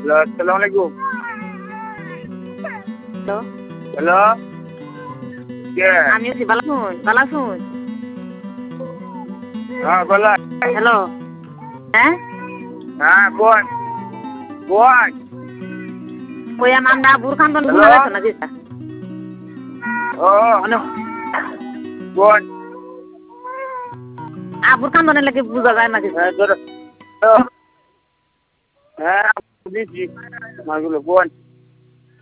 আসসালামু আলাইকুম। Hello, hello, কে? আমি আছি বালাসুন। হ্যাঁ বলা। হ্যালো, হ্যাঁ হ্যাঁ বোন, বোন। কই আমার না বুরখান বন্ধ হ্যালো? শোনা যাচ্ছে না যেটা। ও হ্যালো, বোন। বুরখান বন্ধ লাগে বুঝা যায় না কিছু। হ্যাঁ ধরো। হ্যাঁ বুঝেছি মাগুলো বোন।